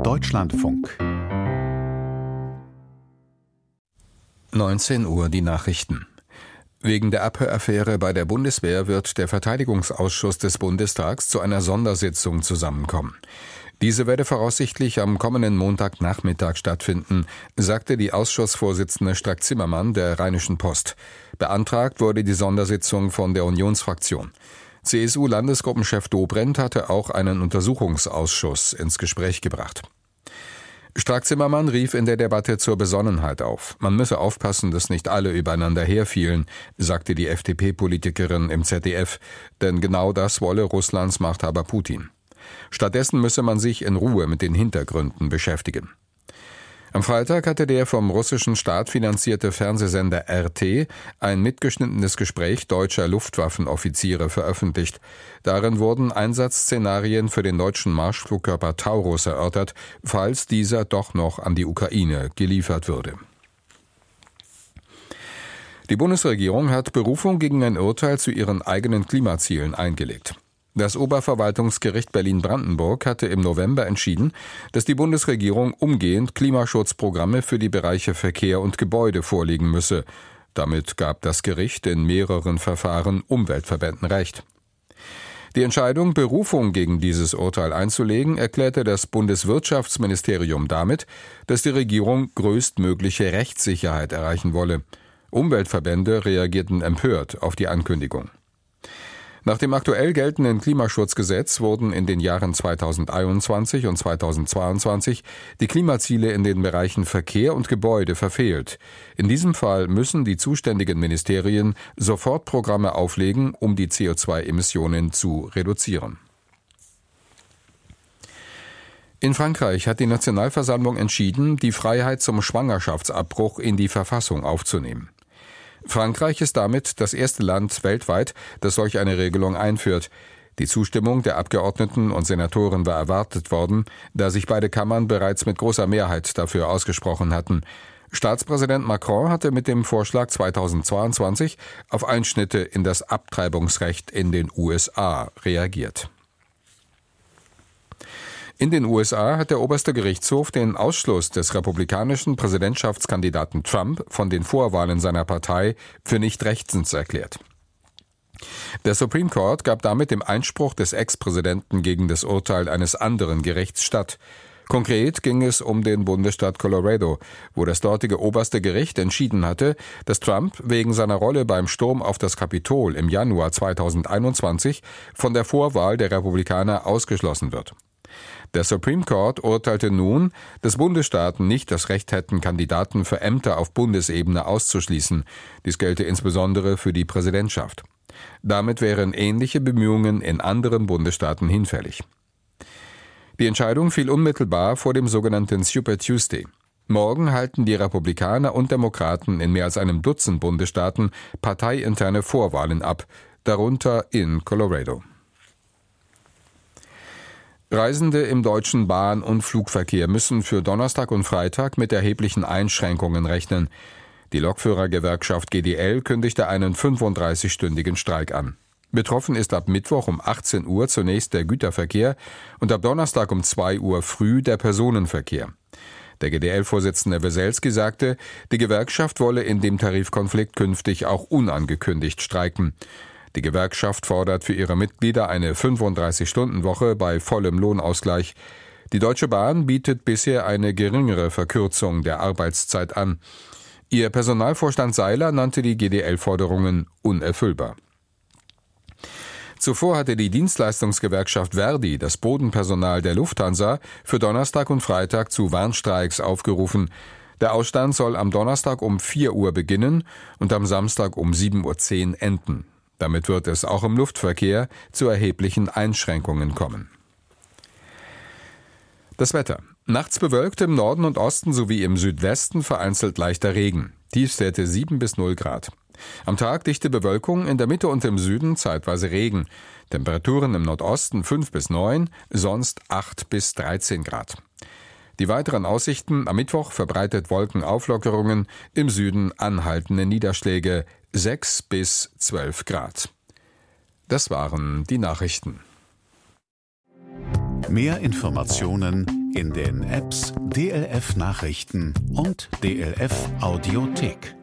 Deutschlandfunk. 19 Uhr die Nachrichten. Wegen der Abhöraffäre bei der Bundeswehr wird der Verteidigungsausschuss des Bundestags zu einer Sondersitzung zusammenkommen. Diese werde voraussichtlich am kommenden Montagnachmittag stattfinden, sagte die Ausschussvorsitzende Strack-Zimmermann der Rheinischen Post. Beantragt wurde die Sondersitzung von der Unionsfraktion. CSU-Landesgruppenchef Dobrindt hatte auch einen Untersuchungsausschuss ins Gespräch gebracht. Strack-Zimmermann rief in der Debatte zur Besonnenheit auf. Man müsse aufpassen, dass nicht alle übereinander herfielen, sagte die FDP-Politikerin im ZDF, denn genau das wolle Russlands Machthaber Putin. Stattdessen müsse man sich in Ruhe mit den Hintergründen beschäftigen. Am Freitag hatte der vom russischen Staat finanzierte Fernsehsender RT ein mitgeschnittenes Gespräch deutscher Luftwaffenoffiziere veröffentlicht. Darin wurden Einsatzszenarien für den deutschen Marschflugkörper Taurus erörtert, falls dieser doch noch an die Ukraine geliefert würde. Die Bundesregierung hat Berufung gegen ein Urteil zu ihren eigenen Klimazielen eingelegt. Das Oberverwaltungsgericht Berlin-Brandenburg hatte im November entschieden, dass die Bundesregierung umgehend Klimaschutzprogramme für die Bereiche Verkehr und Gebäude vorlegen müsse. Damit gab das Gericht in mehreren Verfahren Umweltverbänden Recht. Die Entscheidung, Berufung gegen dieses Urteil einzulegen, erklärte das Bundeswirtschaftsministerium damit, dass die Regierung größtmögliche Rechtssicherheit erreichen wolle. Umweltverbände reagierten empört auf die Ankündigung. Nach dem aktuell geltenden Klimaschutzgesetz wurden in den Jahren 2021 und 2022 die Klimaziele in den Bereichen Verkehr und Gebäude verfehlt. In diesem Fall müssen die zuständigen Ministerien sofort Programme auflegen, um die CO2-Emissionen zu reduzieren. In Frankreich hat die Nationalversammlung entschieden, die Freiheit zum Schwangerschaftsabbruch in die Verfassung aufzunehmen. Frankreich ist damit das erste Land weltweit, das solch eine Regelung einführt. Die Zustimmung der Abgeordneten und Senatoren war erwartet worden, da sich beide Kammern bereits mit großer Mehrheit dafür ausgesprochen hatten. Staatspräsident Macron hatte mit dem Vorschlag 2022 auf Einschnitte in das Abtreibungsrecht in den USA reagiert. In den USA hat der oberste Gerichtshof den Ausschluss des republikanischen Präsidentschaftskandidaten Trump von den Vorwahlen seiner Partei für nicht rechtens erklärt. Der Supreme Court gab damit dem Einspruch des Ex-Präsidenten gegen das Urteil eines anderen Gerichts statt. Konkret ging es um den Bundesstaat Colorado, wo das dortige oberste Gericht entschieden hatte, dass Trump wegen seiner Rolle beim Sturm auf das Kapitol im Januar 2021 von der Vorwahl der Republikaner ausgeschlossen wird. Der Supreme Court urteilte nun, dass Bundesstaaten nicht das Recht hätten, Kandidaten für Ämter auf Bundesebene auszuschließen. Dies gelte insbesondere für die Präsidentschaft. Damit wären ähnliche Bemühungen in anderen Bundesstaaten hinfällig. Die Entscheidung fiel unmittelbar vor dem sogenannten Super Tuesday. Morgen halten die Republikaner und Demokraten in mehr als einem Dutzend Bundesstaaten parteiinterne Vorwahlen ab, darunter in Colorado. Reisende im deutschen Bahn- und Flugverkehr müssen für Donnerstag und Freitag mit erheblichen Einschränkungen rechnen. Die Lokführergewerkschaft GDL kündigte einen 35-stündigen Streik an. Betroffen ist ab Mittwoch um 18 Uhr zunächst der Güterverkehr und ab Donnerstag um 2 Uhr früh der Personenverkehr. Der GDL-Vorsitzende Weselski sagte, die Gewerkschaft wolle in dem Tarifkonflikt künftig auch unangekündigt streiken. Die Gewerkschaft fordert für ihre Mitglieder eine 35-Stunden-Woche bei vollem Lohnausgleich. Die Deutsche Bahn bietet bisher eine geringere Verkürzung der Arbeitszeit an. Ihr Personalvorstand Seiler nannte die GDL-Forderungen unerfüllbar. Zuvor hatte die Dienstleistungsgewerkschaft Verdi das Bodenpersonal der Lufthansa für Donnerstag und Freitag zu Warnstreiks aufgerufen. Der Ausstand soll am Donnerstag um 4 Uhr beginnen und am Samstag um 7.10 Uhr enden. Damit wird es auch im Luftverkehr zu erheblichen Einschränkungen kommen. Das Wetter. Nachts bewölkt im Norden und Osten sowie im Südwesten vereinzelt leichter Regen. Tiefstwerte 7 bis 0 Grad. Am Tag dichte Bewölkung, in der Mitte und im Süden zeitweise Regen. Temperaturen im Nordosten 5 bis 9, sonst 8 bis 13 Grad. Die weiteren Aussichten: am Mittwoch verbreitet Wolkenauflockerungen, im Süden anhaltende Niederschläge, 6 bis 12 Grad. Das waren die Nachrichten. Mehr Informationen in den Apps DLF Nachrichten und DLF Audiothek.